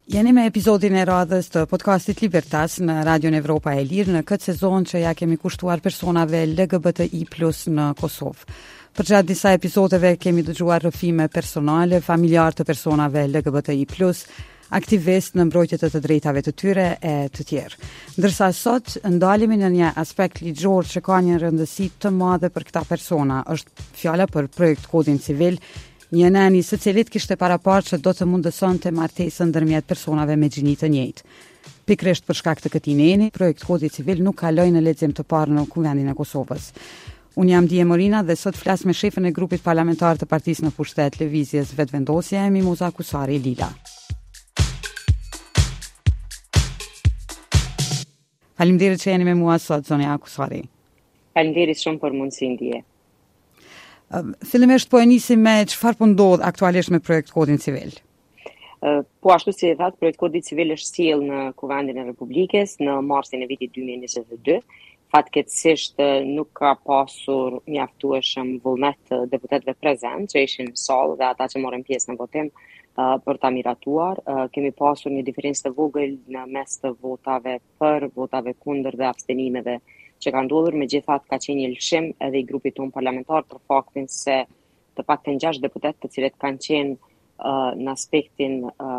Jeni me episodin e radhës të podcastit Libertas në Radion Evropa e Lirë në këtë sezon që ja kemi kushtuar personave LGBTI+ në Kosovë. Për gjatë disa episodeve kemi dëgjuar rrëfime personale, familjar të personave LGBTI+, aktivist në mbrojtje të drejtave të tyre e të tjerë. Ndërsa sot ndalemi në një aspekt ligjor që ka një rëndësi të madhe për këta persona, është fjala për projekt kodin civil. Një neni së cilit kishte paraparë që do të mundësonte martesën ndërmjet personave me gjini të njëjtë. Pikërisht për shkak të këtij neni, projekt kodi civil nuk kaloi në lexim të parë në Kuvendin e Kosovës. Unë jam Dije Morina dhe sot flas me shefën e grupit parlamentar të partisë në pushtet Lëvizjes Vetëvendosje, Mimoza Kusari Lila. Faleminderit që jeni me mua sot, zonja Kusari. Faleminderit shumë për mundësinë, Dije. Fillimisht po e nisim me çfarë po ndodh aktualisht me projekt kodin civil. Po ashtu si e thatë, projekt kodi civil është sjell në Kuvendin e Republikës në marsin e vitit 2022. Fatkeqësisht nuk ka pasur mjaftueshëm vullnet të deputetëve prezent që ishin në sallë dhe ata që morën pjesë në votim për ta miratuar. Kemi pasur një diferencë të vogël në mes të votave për, votave kundër dhe abstenimeve që ka ndodhur. Megjithatë ka qenë një lëshim edhe i grupit tonë parlamentar për faktin se të paktën 6 deputet të cilët kanë qenë në aspektin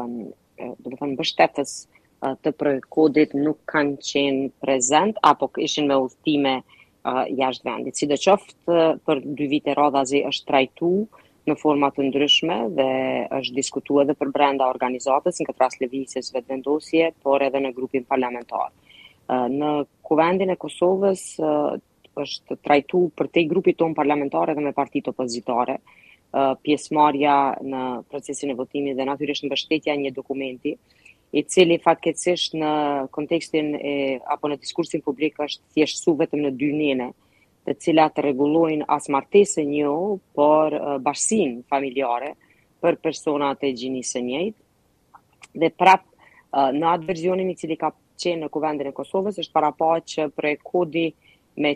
mbështetës të projekt kodit nuk kanë qenë prezent apo ishin me udhëtime jashtë vendit. Sidoqoftë për 2 vite radhazi është trajtuar në forma të ndryshme dhe është diskutuar edhe për brenda organizatës, në këtë rast Lëvizjes Vetëvendosje, por edhe në grupin parlamentar. Në Kuvendin e Kosovës është trajtuar për te grupit tonë parlamentar edhe me partitë opozitare, pjesëmarrja në procesin e votimit dhe natyrisht mbështetja një dokumenti, i cili fatkeqësisht në kontekstin apo në diskursin publik është thjeshtësu vetëm në 2 nene, të cilat rregullojnë as martesën jo, por bashkësinë familjare për personat e gjinisë së njëjtë. Dhe prap në atë versionin i cili ka qenë në Kuvendin e Kosovës është parapar që projekt kodi me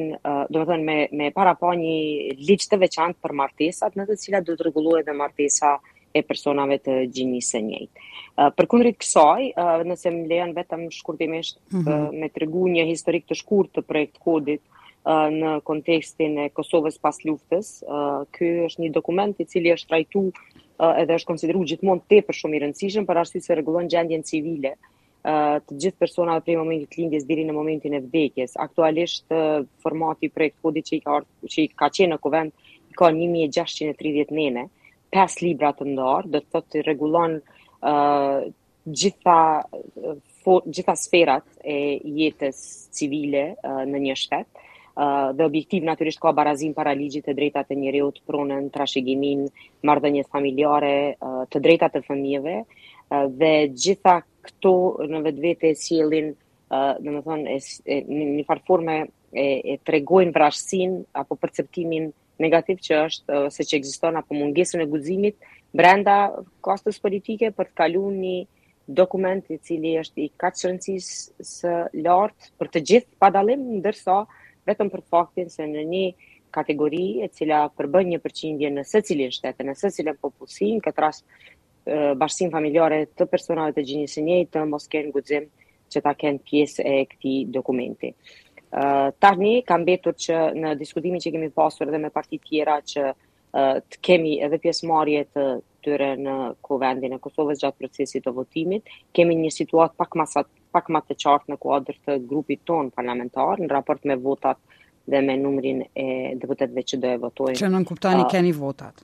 parapar një ligj të veçantë për martesat në të cilat do të rregullohet edhe martesa e personave të gjinisë së njëjtë. Përkundër kësaj, nëse më lejon vetëm shkurtimisht me tregu një historik të shkurtë të projekt kodit në kontekstin e Kosovës pas luftës, ky është një dokument i cili është trajtuar edhe është konsideruar gjithmonë tepër shumë i rëndësishëm për arsye se rregullon gjendjen civile të gjithë personave prej momentit të lindjes deri në momentin e vdekjes. Aktualisht formati i projekt kodit që i ka qenë në Kuvend ka 1630 nene, 5 libra të ndarë, do të thotë rregullon gjitha sferat e jetës civile në një shtet. Dhe objektiv natyrisht ka barazim para ligjit të drejtat e njerëzit, pronën, trashëgiminë, marrëdhëniet familjare, të drejtat e fëmijëve dhe gjitha këto në vetvete sjellin, domethënë në një farë forme e tregojnë vrasësinë apo perceptimin negativ që është se që ekziston apo mungesën e guximit brenda kastës politike për të kaluar një dokument i cili është i kaq rëndësisë së lartë për të gjithë pa dallim, ndërsa vetëm për faktin se në një kategori e cila përbën një përqindje në secilin shtet, në secilin popullsi, në këtë rast bashkësinë familjare të personave të gjinisë së njëjtë të mos kenë guxim që ta kenë pjesë e këtij dokumenti. Tani ka mbetur që në diskutimin që kemi pasur edhe me parti tjera që të kemi edhe pjesëmarrje të tyre në Kuvendin e Kosovës gjatë procesit të votimit, kemi një situatë pak më të qartë në kuadër të grupit ton parlamentar në raport me votat dhe me numrin e deputetëve që do e votojnë. Që nën kuptoni keni votat.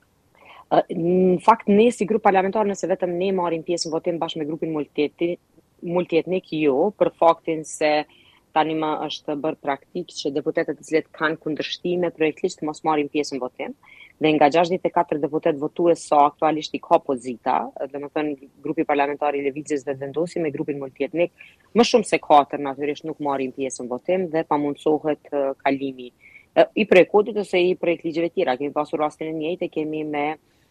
Në fakt ne si grup parlamentar nëse vetëm ne marrim pjesë në votim bashkë me grupin multietnik jo, për faktin se tani më është bërë praktik që deputetët të cilët kanë kundërshtime projektisht mos marrin pjesë në votim. Dhe nga 64 deputet votues sa aktualisht i ka pozita, domethënë grupi parlamentar i Lëvizjes Vetëvendosje me grupin multietnik, më shumë se 4 natyrisht nuk marrin pjesë në votim dhe pamundsohet kalimi i projekt kodit ose i projekt ligjeve tjera. Kemi pasur rastin e njëjtë, kemi me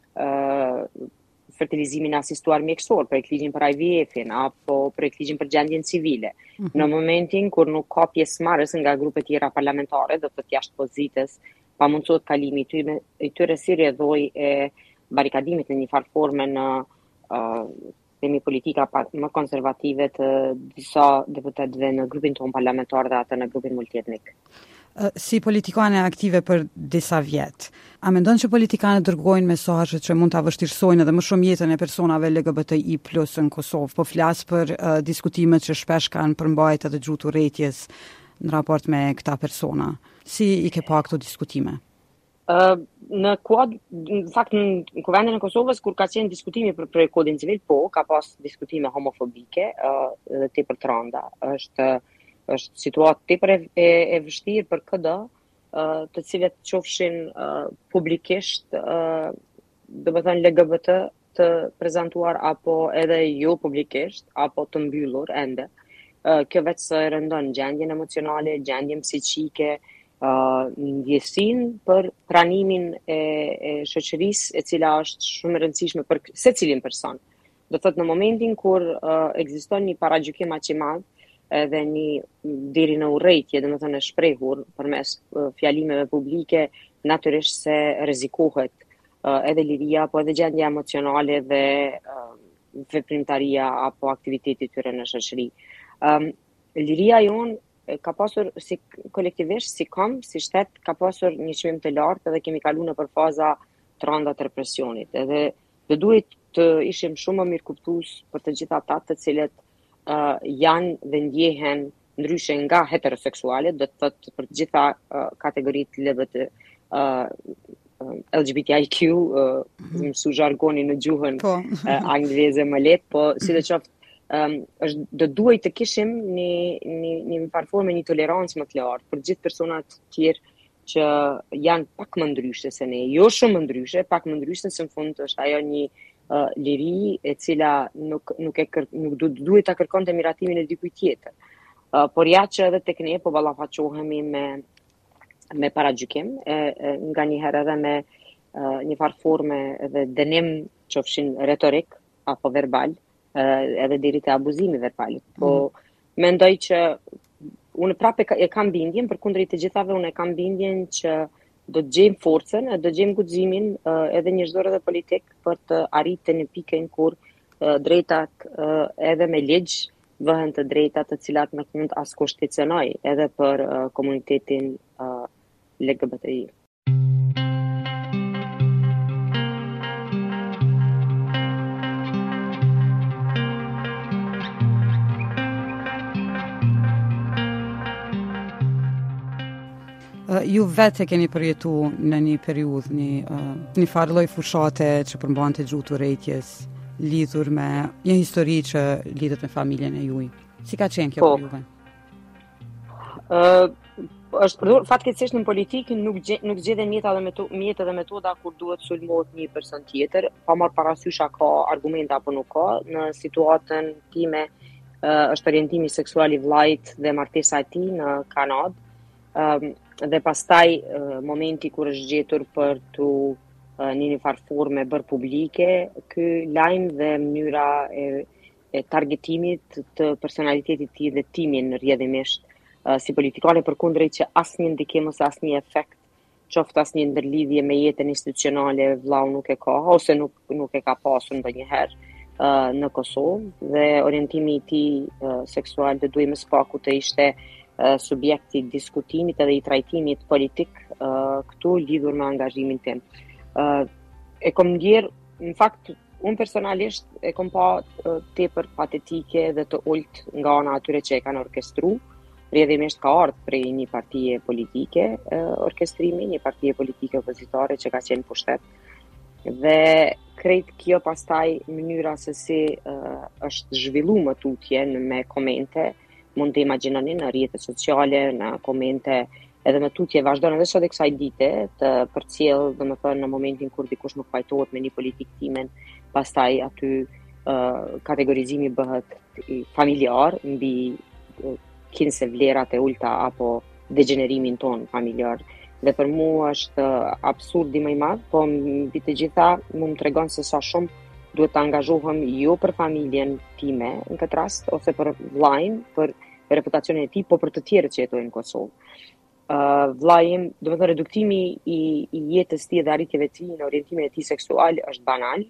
fertilizimin asistuar mjekësor, projekt ligjin për IVF-in apo projekt ligjin për gjendjen civile. Në momentin kur nuk ka pjesëmarrës nga grupe tjera parlamentare, do të thotë jashtë pozitës, pamundsohet kalimi i tyre si rrjedhoi e barikadimit në një farë forme në themi politika më konservative të disa deputetëve në grupin tonë parlamentar dhe atë në grupin multietnik. Si politikane aktive për disa vjet, a mendon që politikanët dërgojnë mesazhe që mund ta vështirësojnë edhe më shumë jetën e personave LGBTI+ në Kosovë? Po flas për diskutimet që shpesh kanë përmbajtur edhe gjuhë urrëties në raport me këta persona. Si i ke pa këto diskutime? Në kuvendin e Kosovës, kur ka qenë diskutimi për kodin civil, ka pas diskutime homofobike dhe tepër të rënda. Është situatë tepër e vështirë për KD, të cilët qofshin publikisht, domethënë LGBT të prezantuar apo edhe jo publikisht, apo të mbyllur ende. Kjo vetë se rëndon gjendjen emocionale, gjendjen psiqike, ndjesinë për pranimin e shoqërisë, e cila është shumë e rëndësishme për secilin person. Do thotë në momentin kur ekziston një paragjykim aq i madh edhe një deri në urrëtie, domethënë e shprehur përmes fjalimeve publike, natyrisht se rrezikohet edhe liria, po edhe gjendja emocionale dhe veprimtaria apo aktiviteti tyre në shoqëri. Liria jonë ka pasur si kolektivisht, si kom, si shtet, ka pasur një çmim të lartë edhe kemi kaluar nëpër faza të rënda të represionit. Edhe do duhet të ishim shumë më mirë kuptues për të gjithë ata të cilët janë dhe ndjehen ndryshe nga heteroseksuale, do të thotë për të gjitha kategoritë LGBTIQ, mësu jargonin në gjuhën angleze më lehtë, po sidoqoftë do duhet të kishim një farforme, një tolerancë më të lartë për gjithë personat të tjerë që janë pak më ndryshe se ne, jo shumë më ndryshe, pak më ndryshe, se në fund është ajo një liri e cila nuk duhet ta kërkonte miratimin e dikujt tjetër. Por ja që edhe tek ne po ballafaqohemi me paragjykim, nganjëherë edhe me një farë forme dhe dënim qofshin retorik apo verbal, edhe deri te abuzimi verbal. Po mendoj që unë prapë e kam bindjen, përkundër të gjithave unë e kam bindjen që do të gjejmë forcën, do të gjejmë guximin edhe njerëzor dhe politik për të arritur në pikën kur drejtat edhe me ligj vëhen të drejta të cilat nuk mund as kushticionoj edhe për komunitetin LGBTI. Ju vetë keni përjetu në një periudhë, një farë lloj fushate që përmbante gjuhë urrëties, lidhur me një histori që lidhet me familjen e juaj. Si ka qenë kjo për juve? Është përdor fatkeqësisht në politikë nuk gjeten mjete dhe metoda kur duhet sulmohet një person tjetër, pa marrë parasysh a ka argumente apo nuk ka. Në situatën time është orientimi seksual i vllajt dhe martesa e tij në Kanadë. Dhe pastaj momenti kur është gjetur për të një farë forme bërë publike, ky lajm dhe mënyra e targetimit të personalitetit të tij dhe timin rrjedhimisht si politikane, përkundrejt që asnjë ndikim ose asnjë efekt, qoftë asnjë ndërlidhje me jetën institucionale vllau nuk e ka, ose nuk e ka pasur ndonjëherë në Kosovë, dhe orientimi i tij seksual do duhej më së paku të ishte subjekti i diskutimit edhe i trajtimit politik këtu lidhur me angazhimin tim. E kom ndjer, në fakt, unë personalisht e kom pa tepër patetike dhe të ult nga ana atyre që e kanë orkestru. Rrjedhimisht ka ardhur prej një partie politike orkestrimi, një partie politike opozitare që ka qenë pushtet. Dhe krejt kjo pastaj mënyra se si është zhvilluar më tutje me komente, mund të imagjinoni në rrjetet sociale, në komente, edhe me tutje vazhdon edhe sot e kësaj dite të përcjell, domethënë në momentin kur dikush nuk pajtohet me një politik timen, pastaj aty kategorizimi bëhet familjar mbi kinse vlerat e ulta apo degenerimin ton familjar. Dhe për mua është absurdi më i madh, po mbi të gjitha më tregon se sa shumë duhet të angazhohem jo për familjen time në këtë rast, ose për vllajin, për reputacionin e tij, po për të tjerët që jetojnë në Kosovë. Vllai im, domethënë reduktimi i jetës tij dhe arritjeve të tij në orientimin e tij seksual është banal,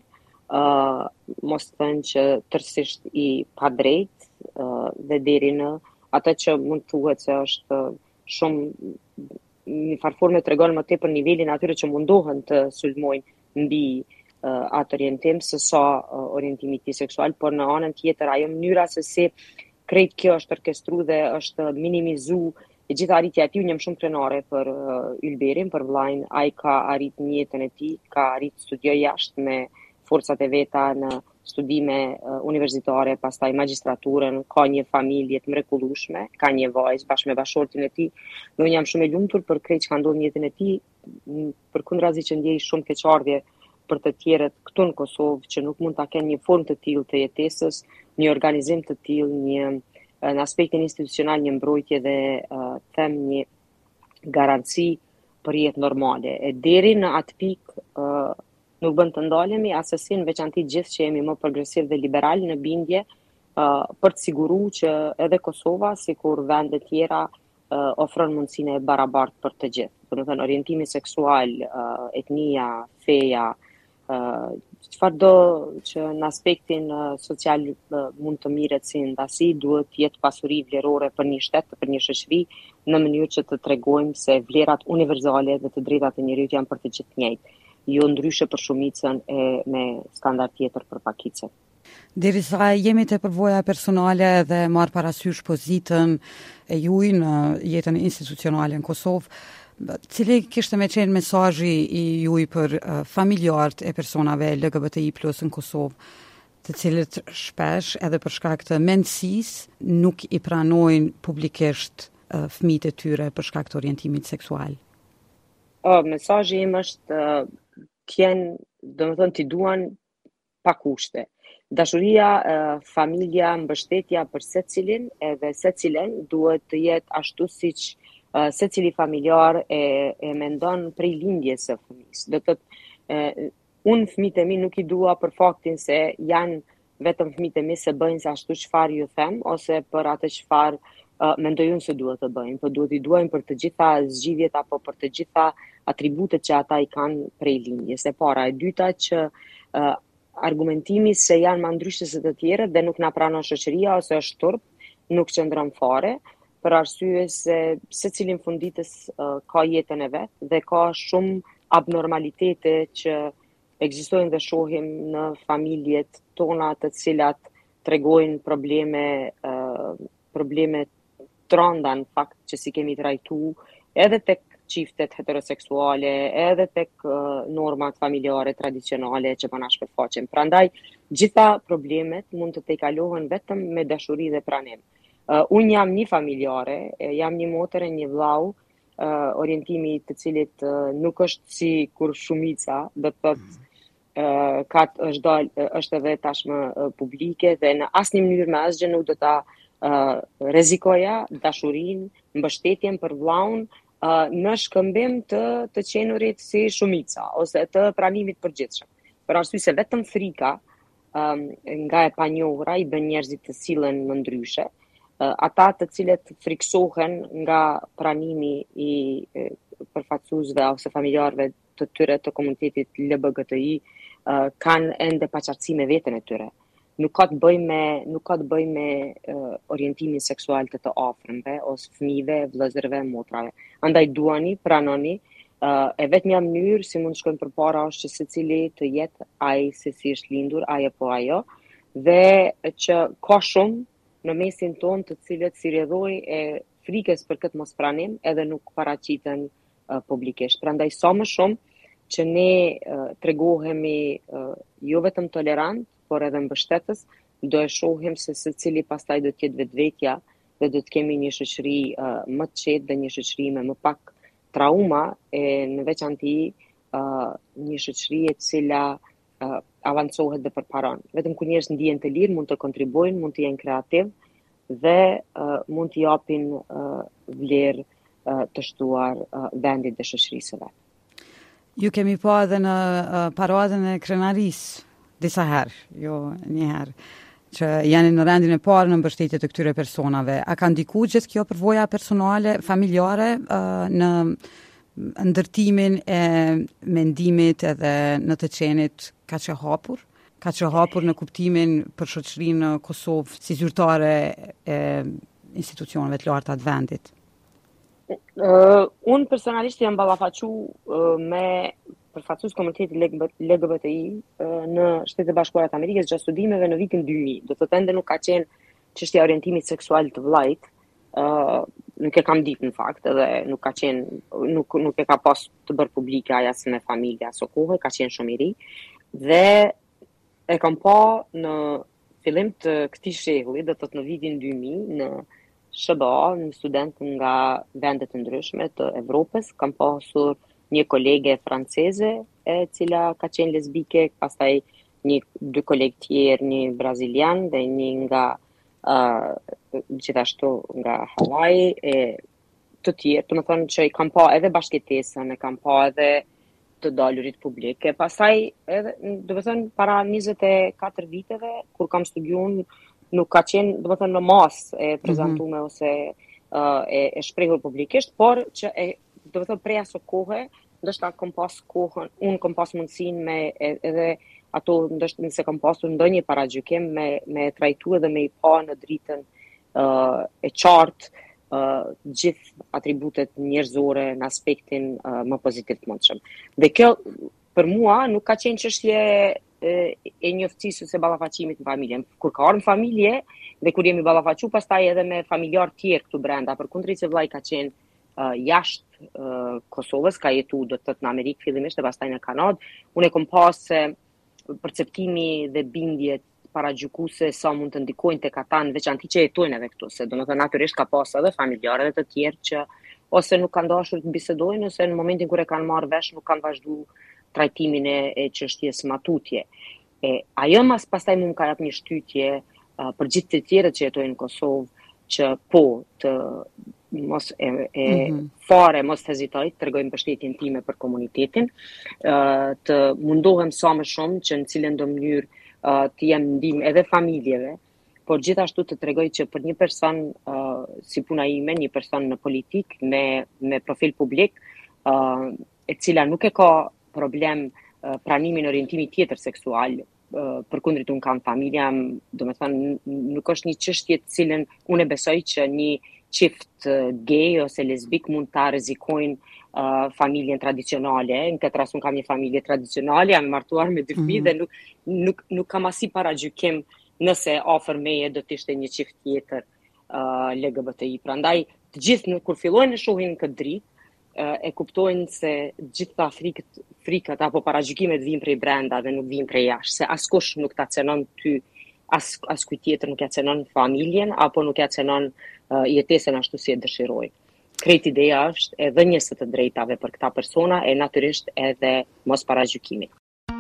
mos thënë që tërësisht i padrejt dhe deri në atë që mund thuhet se është shumë një farforme tregon më tepër nivelin atyre që mundohen të sulmojnë mbi atë orientim se sa orientimi i tij seksual, por në anën tjetër ajo mënyra se si krejt kjo është orkestruar dhe është minimizuar e gjitha arritja e tij. Unë jam shumë krenare për Ylberin, për vllajin. Ai ka arrit në jetën e tij, ka arrit studioj jashtë me forcat e veta në studime universitare, pastaj magjistraturën, ka një familje të mrekullueshme, ka një vajzë bashkë me bashortin e tij. Dhe unë jam shumë e lumtur për krejt që ka ndodhur në jetën e tij, përkundrazi që ndjej shumë keqardhje për të tjerët këtu në Kosovë që nuk mund ta kenë një formë të tillë të jetesës, një organizim të tillë, në aspektin institucional një mbrojtje dhe them një garanci për jetë normale. E deri në atë pikë nuk bën të ndalemi asesi në veçanti gjithë që jemi më progresiv dhe liberal në bindje për të siguruar që edhe Kosova, sikur vende tjera, ofron mundësinë e barabartë për të gjithë. Domethënë orientimi seksual, etnia, feja, çfarëdo që në aspektin social mund të mirret si ndasi, duhet të jetë pasuri vlerore për një shtet, për një shoqëri, në mënyrë që të tregojmë se vlerat universale dhe të drejtat e njerëzit janë për të gjithë njëjtë, jo ndryshe për shumicën e me standard tjetër për pakicën. Derisa jemi te përvoja personale dhe marr parasysh pozitën e juaj në jetën institucionale në Kosovë, cili kishte me qenë mesazhi i juaj për familjarët e personave LGBTI+ në Kosovë, të cilët shpesh edhe për shkak të mendësisë nuk i pranojnë publikisht fëmijët e tyre për shkak të orientimit seksual? Mesazhi im është domethënë t'i duan pa kushte. Dashuria, familja, mbështetja për secilin edhe secilën duhet të jetë ashtu siç secili familjar e mendon prej lindjes së fëmisë. Do të thotë, unë fëmijët e mi nuk i dua për faktin se janë vetëm fëmijët e mi se bëjnë se ashtu çfarë ju them ose për atë çfarë mendoj unë se duhet të bëjnë, por duhet i duajmë për të gjitha zgjidhjet apo për të gjitha atributet që ata i kanë prej lindjes. E para, e dyta që argumentimi se janë më ndryshe se të tjerët dhe nuk na pranon shoqëria ose është turp, nuk qëndron fare, për arsye se secili në funditës ka jetën e vet dhe ka shumë abnormalitete që ekzistojnë dhe shohim në familjet tona, të cilat tregojnë probleme të rënda në fakt që si kemi trajtu edhe tek çiftet heteroseksuale, edhe tek normat familjare tradicionale që po na shpërfaqen. Prandaj, gjitha problemet mund të tejkalohen vetëm me dashuri dhe pranim. Unë jam një familjare, jam një motër e një vllau, orientimi të cilit nuk është si kur shumica, do të thotë është edhe tashmë publike dhe në asnjë mënyrë me asgjë nuk do ta rrezikoja dashurinë, mbështetjen për vllaun në shkëmbim të qenurit si shumica ose të pranimit përgjithshëm. Për arsye se vetëm frika nga e panjohura i bën njerëzit të sillen më ndryshe. Ata të cilët friksohen nga pranimi i përfaqësuesve ose familjarëve të tyre të komunitetit LGBTI kanë ende paqartësi me veten e tyre. Nuk ka të bëjë me orientimin seksual të afërmve ose fëmijëve, vëllezërve, motrave. Andaj duani, pranoni, e vetmja mënyrë si mund të shkojmë përpara është që secili të jetë ai se si është lindur, ai apo ajo, dhe që ka shumë në mesin tonë të cilët si rrjedhoi e frikës për këtë mospranim edhe nuk paraqiten publikisht. Prandaj sa më shumë që ne tregohemi jo vetëm tolerant, por edhe mbështetës, do e shohim se secili pastaj do të jetë vetvetja dhe do të kemi një shoqëri më të qetë dhe një shoqëri me më pak trauma e në veçanti një shoqëri e cila avancohet dhe përparon. Vetëm kur njerëzit ndihen të lirë mund të kontribuojnë, mund të jenë kreativ dhe mund të japin vlerë të shtuar vendit dhe shoqërisë së vet. Ju kemi pa edhe në paradën e krenarisë disa herë, jo një herë, që janë në rendin e parë në mbështetje të këtyre personave. A ka ndikuar gjithë kjo përvoja personale, familjare në ndërtimin e mendimit edhe në të qenit kaq e hapur? ka që hapur në kuptimin për shoqërinë në Kosovë si zyrtare e institucioneve të larta të vendit? Unë personalisht jam ballafaqu me përfaqësues komunitetit LGBTI në Shtetet e Bashkuara të Amerikës gjatë studimeve në vitin 2000. Do të thotë ende nuk ka qenë çështja e orientimit seksual të vllajt, nuk e kam ditë në fakt, edhe nuk ka qenë, nuk e ka pas të bërë publike aja se me familja aso kohë, ka qenë shumë i ri, dhe e kam pa në fillim të këtij shekulli, do të thotë në vitin 2000, në SBA, në studentë nga vendet të ndryshme të Evropës, kam pasur një kolege franceze e cila ka qenë lesbike, pastaj dy kolegë tjerë, një brazilian dhe një nga gjithashtu nga Hawaii e të tjerë, të më thonë që i kam pa edhe bashkëtesën, e kam pa edhe të dalurit publike. Pastaj edhe, do të thonë, para 24 viteve, kur kam studiuar, nuk ka qenë, do të thonë, në masë e prezantuar ose e shprehur publikisht, por që do të thonë prej aso kohe, ndoshta kam pas kohën, unë kam pas mundësinë me edhe ato ndoshta nëse kam pasur ndonjë paragjykim me trajtuar dhe me i pa në dritën e qartë gjithë atributet njerëzore në aspektin më pozitiv të mundshëm. Dhe kjo për mua nuk ka qenë çështje e njoftësisë ose ballafaqimit në familje. Kur ka ardhur në familje dhe kur jemi ballafaqur pastaj edhe me familjar tjerë këtu brenda, përkundër se vllai ka qenë jashtë Kosovës, ka jetuar do të thotë në Amerikë fillimisht e pastaj në Kanadë, unë e kam pasë perceptimi dhe bindjet paragjykuese sa mund të ndikojnë tek ata në veçantë që jetojnë edhe këtu, se domethënë natyrisht ka pasur edhe familjarë të tjerë që ose nuk kanë dashur të bisedojnë ose në momentin kur e kanë marrë vesh nuk kanë vazhduar trajtimin e çështjes matutje. Ajo pastaj më ka jap një shtytje për gjithë të tjerët që jetojnë në Kosovë që po të mos fare mos hezitoj të tregoj mbështetjen time për komunitetin, të mundohem sa më shumë që në cilën do mënyrë të jem ndihmë edhe familjeve, por gjithashtu të tregoj që për një person si puna ime, një person në politik me profil publik, e cila nuk e ka problem pranimin orientimit tjetër seksual, përkundër unë kam familja, domethënë nuk është një çështje të cilën unë besoj që një çift gay ose lesbik mund ta rrezikojnë familjen tradicionale. Në këtë rast unë kam një familje tradicionale, jam martuar me dy fëmijë dhe nuk kam asnjë paragjykim nëse afër meje do të ishte një çift tjetër LGBTI. Prandaj të gjithë kur fillojnë të shohin këtë dritë, e kuptojnë se gjitha frikat apo paragjykimet vijnë prej brenda dhe nuk vijnë prej jashtë, se askush nuk ta cenon ty, as kujt tjetër nuk ja cenon familjen apo nuk ja cenon jetesën ashtu si e dëshiroj. Krejt ideja është e dhënjes së të drejtave për këta persona e natyrisht edhe mos paragjykimit.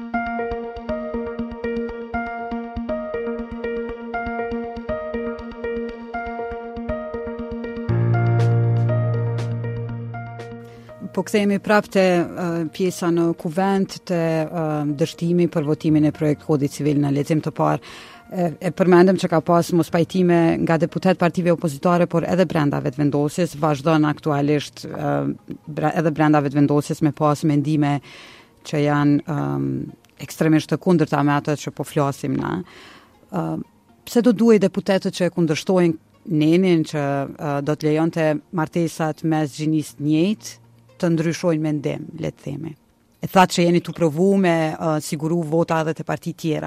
Po kthehemi prapë te pjesa në kuvent të dështimi për votimin e projekt kodit civil në lexim të parë. E përmendëm që ka pas mos pajtime nga deputet partive opozitare, por edhe brenda vetëvendosjes vazhdon aktualisht edhe brenda vetëvendosjes me pas mendime që janë ekstremisht të kundërta me ato që po flasim na. Pse do duhet deputetët që e kundërshtojnë nenin që do të lejonte martesat mes gjinisë të njëjtë të ndryshojnë mendim, le të themi. E thatë që jeni të provu me siguru vota edhe të parti tjera.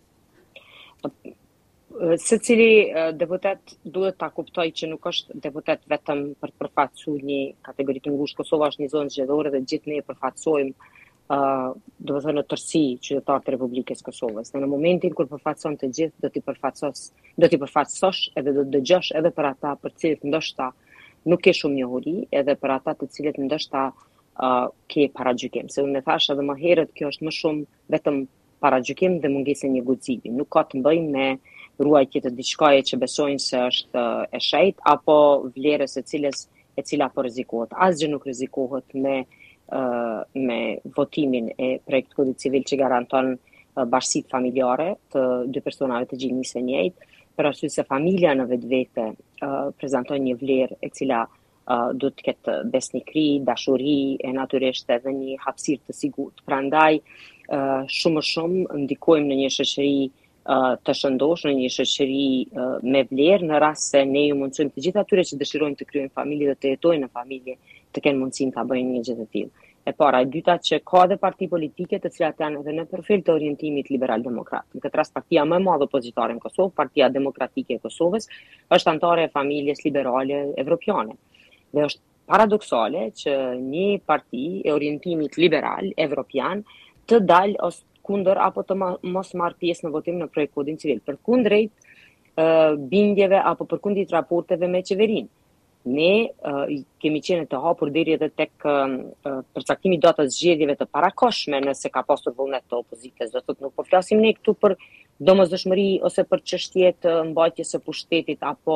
Secili deputet duhet ta kuptoj që nuk është deputet vetëm për të përfaqësuar një kategori të ngushtë. Kosova është një zonë zgjedhore dhe gjithë ne e përfaqësojmë do të thënë në tërësi qytetarët e Republikës Kosovës. Në momentin kur përfaqëson të gjithë, do t'i përfaqësosh edhe do të dëgjosh edhe për ata për cilët ndoshta nuk ke shumë njohuri, edhe për ata të cilët ndoshta ke paragjykim. Se unë thash edhe më herët, kjo është më shumë vetëm paragjykim dhe mungesë një guximi. Nuk ka të bëjë me ruajtje të diçkaje që besojnë se është e shejt apo vlerës e cila po rrezikohet. Asgjë nuk rrezikohet me votimin e projektit kodit civil që garanton bashkësitë familjare të dy personave të gjinisë së njëjtë, për arsye se familja në vetvete prezanton një vlerë e cila do të ketë besnikëri, dashuri e natyrisht edhe një hapësirë të sigurt. Prandaj shumë më shumë ndikojmë në një shoqëri të shëndosh, në një shoqëri me vlerë, në rast se ne ju mundsojmë të gjithë atyre që dëshirojnë të kryejnë familje dhe të jetojnë në familje, të kenë mundësinë ta bëjnë një gjë të tillë. E para, e dyta që ka dhe parti politike të cilat janë edhe në profil të orientimit liberal-demokrat. Në këtë rast partia më e madhe opozitare në Kosovë, Partia Demokratike e Kosovës, është anëtare e familjes liberale evropiane. Dhe është paradoksale që një parti e orientimit liberal evropian të dalë ose kundër apo të mos marrë pjesë në votim në projekt kodin civil, përkundrejt bindjeve apo përkundit raporteve me qeverinë. Ne kemi qenë të hapur deri edhe tek përcaktimi i datës zgjedhjeve të parakohshme nëse ka pasur vullnet të opozitës. Do të thotë nuk po flasim ne këtu për domosdoshmëri ose për çështje të mbajtjes së pushtetit apo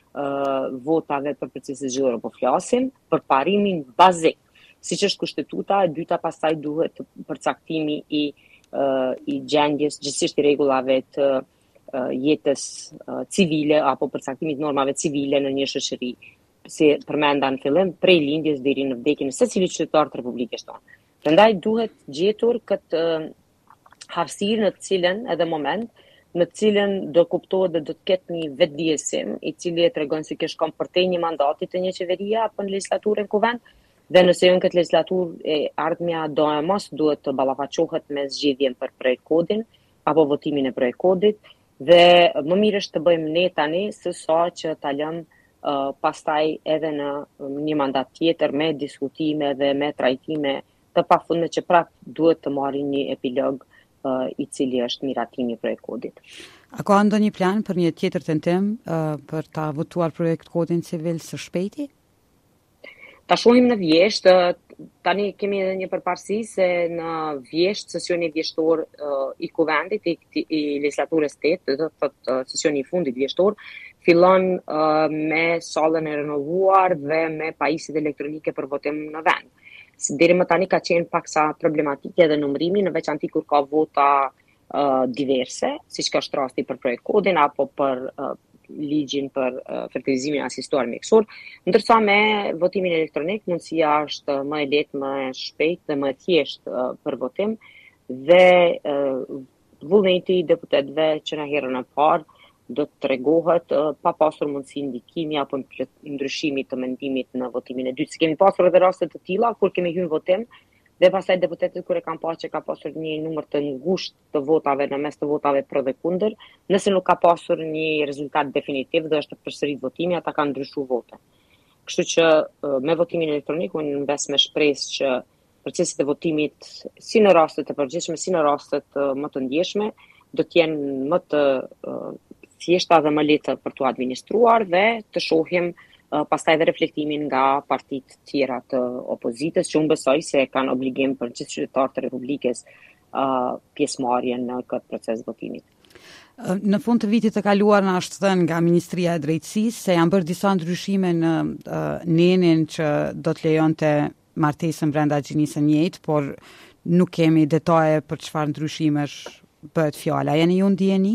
votave për procesin zgjedhor, po flasim për parimin bazik, siç është kushtetuta. E dyta pastaj duhet përcaktimi i gjendjes gjithsesi i rregullave të jetës civile apo përcaktimit normave civile në një shoqëri, si përmenda në fillim, prej lindjes deri në vdekjen e secilit qytetar të Republikës tonë. Prandaj duhet gjetur këtë hapësirë në të cilën edhe moment në të cilën do kuptohet dhe do të ketë një vetëdijësim i cili e tregon se kjo shkon përtej një mandati të një qeverie apo në legislaturën kuvend, dhe nëse jo në këtë legislaturë e ardhmja do e mos duhet të ballafaqohet me zgjedhjen për projekt kodin apo votimin e projekt kodit, dhe më mirë është të bëjmë ne tani se sa që ta lëmë pastaj edhe në një mandat tjetër me diskutime dhe me trajtime të pafundme që prapë duhet të marrin një epilog i cili është miratimi i projekt kodit. A ka ndonjë plan për një tjetër tentim për ta votuar projekt kodin civil së shpejti? Ta shohim në vjesht, tani kemi edhe një përparësi se në vjesht, sesioni vjeshtor i kuvendit, i legislaturës 8, do të thotë sesioni i fundit vjeshtor, fillon me sallën e renovuar dhe me pajisjet elektronike për votim në vend. Deri më tani ka qenë paksa problematike dhe numërimi, në veçanti kur ka vota diverse, siç ka është rasti për projekt kodin apo për ligjin për fertilizimin asistuar mjekësor, ndërsa me votimin elektronik mundësia është më e lehtë, më e shpejtë dhe më e thjeshtë për votim, dhe vullneti i deputetëve që në herën e parë do të tregohet pa pasur mundësi ndikimi apo ndryshimi të mendimit në votimin e dytë. Kemi pasur edhe raste të tilla kur kemi hyrë në votim dhe pastaj deputetët kur e kanë parë që ka pasur një numër të ngushtë të votave në mes të votave për dhe kundër, nëse nuk ka pasur një rezultat definitiv dhe është përsërit votimi, ata kanë ndryshuar votën. Kështu që me votimin elektronik unë mbes me shpresë që proceset e votimit si në rastet e përgjithshme, si në rastet më të ndjeshme, do të jenë më të thjeshta dhe më lehtë për t'u administruar dhe të shohim pastaj dhe reflektimin nga partitë tjera të opozitës, që unë besoj se kanë obligim për gjithë qytetarët e Republikës pjesëmarrjen në këtë proces votimit. Në fund të vitit të kaluar na është thënë nga Ministria e Drejtësisë se janë bërë disa ndryshime në nenin që do të lejonte martesën brenda gjinisë së njëjtë, por nuk kemi detaje për çfarë ndryshimesh bëhet fjala. Jeni ju ndjeni?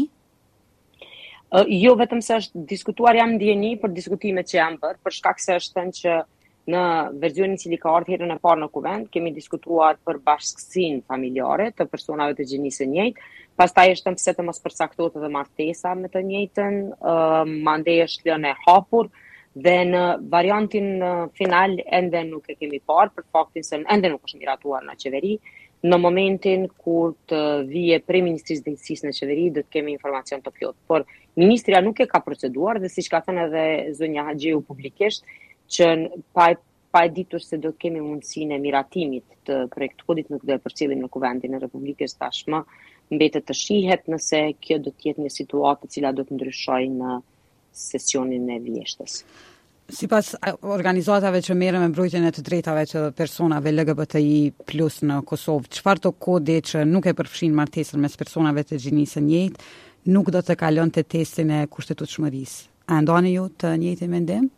Jo vetëm se është diskutuar, jam ndjeni për diskutimet që janë bërë, për shkak se është thënë që në versionin i cili ka ardhur herën e parë në kuvend, kemi diskutuar për bashkësinë familjare të personave të gjinisë së njëjtë. Pastaj është thënë pse të mos përcaktohet edhe martesa me të njëjtën, mandej është lënë e hapur dhe në variantin final ende nuk e kemi parë për faktin se ende nuk është miratuar në qeveri. Në momentin kur të vije prej Ministrisë së Drejtësisë në qeveri, do të kemi informacion të plotë. Por ministria nuk e ka proceduar dhe siç ka thënë edhe zonja Haxhiu publikisht, që pa e ditur se do të kemi mundësinë e miratimit të projekt kodit nuk do e përcjellim në kuvendin e Republikës tashmë, mbetet të shihet nëse kjo do të jetë një situatë e cila do të ndryshojë në sesionin e vjeshtës. Sipas organizatave që merren me mbrojtjen e të drejtave të personave LGBTI+ në Kosovë, çfarë do kodi që nuk e përfshin martesën mes personave të gjinisë së njëjtë, nuk do të kalonte testin e kushtetutshmërisë. A ndoni ju të njëjtin mendim?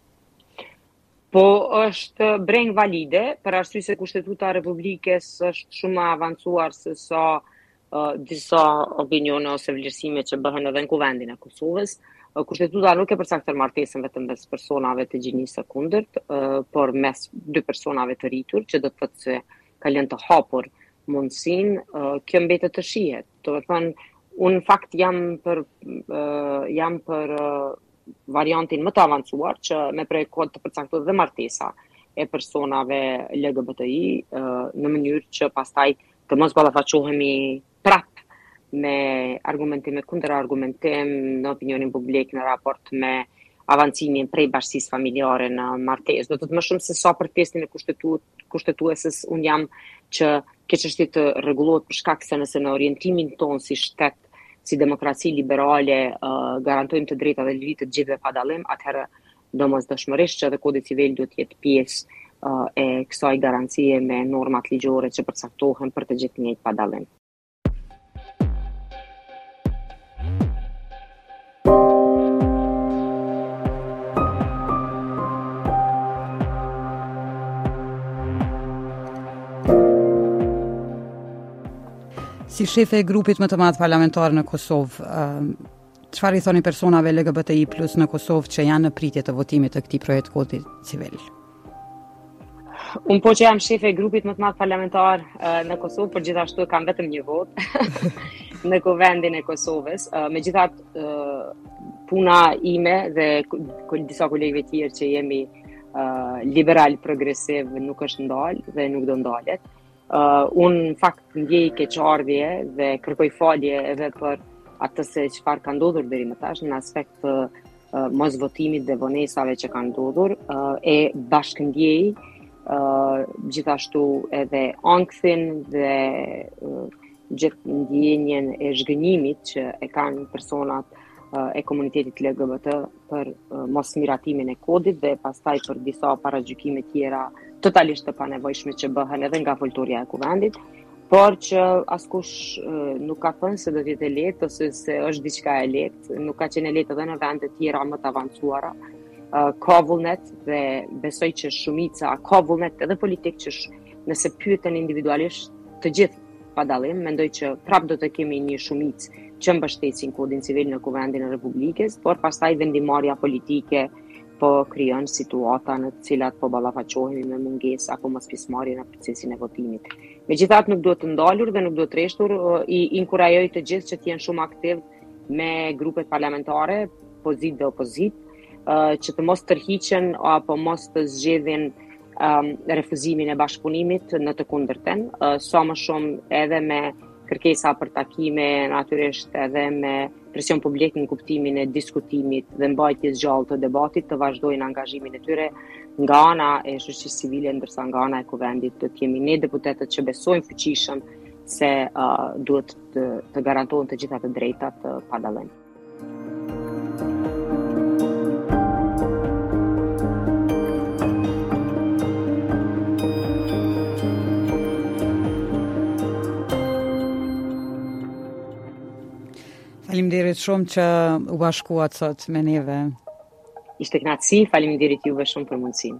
Po është breng valide, për arsye se Kushtetuta e Republikës është shumë më avancuar se sa disa opinione ose vlerësime që bëhen edhe në kuvendin e Kosovës. Kushtetuta nuk e përcakton martesën vetëm mes personave të gjinisë së kundërt, por mes dy personave të rritur, që do të thotë se ka lënë të hapur mundësin, kjo mbetet të shihet. Do të thënë, unë fakt jam për variantin më të avancuar që me prej kod të përcaktuar dhe martesa e personave LGBTI në mënyrë që pastaj të mos ballafaqohemi prap me argumentime kundër argumentim në opinionin publik në raport me avancimin prej bashkësisë familjare në martesë. Do të thotë më shumë se sa për testin e kushtetuesës unë jam që kjo çështje të rregullohet për shkak se nëse në orientimin ton si shtet, si demokraci liberale garantojmë të drejtat dhe lirit të gjithëve pa dallim, atëherë domosdoshmërisht që edhe kodi civil duhet të jetë pjesë e kësaj garancie me normat ligjore që përcaktohen për të gjithë njëjtë pa dallim. Si shefe e grupit më të madh parlamentar në Kosovë, çfarë i thoni personave LGBTI+ në Kosovë që janë në pritje të votimit të këtij projekt kodi civil? Unë po që jam shefe e grupit më të madh parlamentar në Kosovë, por gjithashtu kam vetëm një votë në kuvendin e Kosovës. Megjithatë, puna ime dhe disa kolegëve tjerë që jemi liberal progresiv nuk është ndalë dhe nuk do ndalet. Unë në fakt ndjej keqardhje dhe kërkoj falje edhe për atë se çfarë ka ndodhur deri më tash në aspekt të mosvotimit dhe vonesave që kanë ndodhur, e bashkëndjej gjithashtu edhe ankthin dhe gjithë ndjenjen e zhgënjimit që e kanë personat e komunitetit LGBT për mos miratimin e kodit dhe pastaj për disa paragjykime tjera totalisht të panevojshme që bëhen edhe nga foltoria e kuvendit, por që askush nuk ka thënë se do të jetë lehtë ose se është diçka e lehtë, nuk ka qenë lehtë edhe në vende të tjera më të avancuara. Ka vullnet dhe besoj që shumica ka vullnet edhe politik që nëse pyeten individualisht të gjithë pa dallim, mendoj që prap do të kemi një shumicë që mbështesin kodin civil në kuvendin e Republikës, por pastaj vendimarrja politike po krijon situata në të cilat po ballafaqohemi me mungesë apo mospjesmarrje në procesin e votimit. Megjithatë nuk duhet të ndalur dhe nuk duhet të rreshtur, i inkurajoj të gjithë që të jenë shumë aktiv me grupet parlamentare, pozitë dhe opozitë, që të mos tërhiqen apo mos të zgjedhin refuzimin e bashkëpunimit në të kundërten, sa më shumë edhe me kërkesa për takime, natyrisht edhe me presion publik në kuptimin e diskutimit dhe mbajtjes gjallë të debatit, të vazhdojnë angazhimin e tyre nga ana e shoqërisë civile, ndërsa nga ana e kuvendit do të jemi ne deputetët që besojmë fuqishëm se duhet të garantohen të gjitha të drejtat pa dallim. Faleminderit shumë që u bashkuat sot me neve. Ishte kënaqësi, faleminderit juve shumë për mundësinë.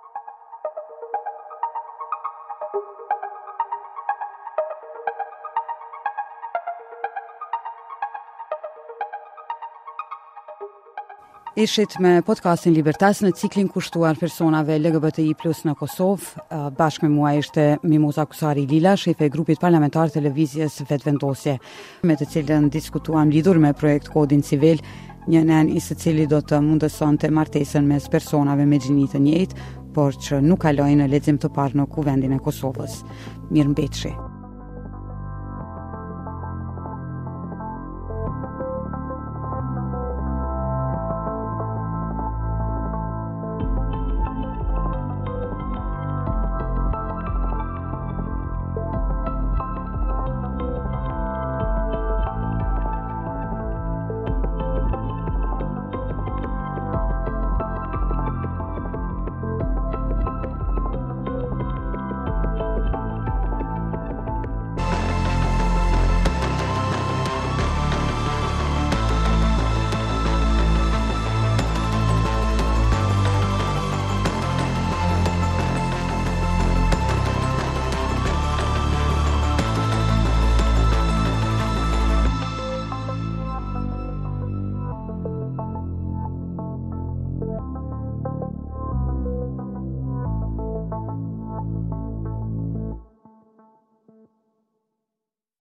Ishit me podcastin Libertas në ciklin kushtuar personave LGBTI+ në Kosovë. Bashkë me mua ishte Mimoza Kusari Lila, shefe e grupit parlamentar televizjes Vetvendosje, me të cilën diskutuam lidhur me projekt kodin civil, një nen i së cili do të mundësonte martesën mes personave me gjini të njëjtë, por që nuk kalojnë në lexim të parë në kuvendin e Kosovës. Mirëmbëjtje.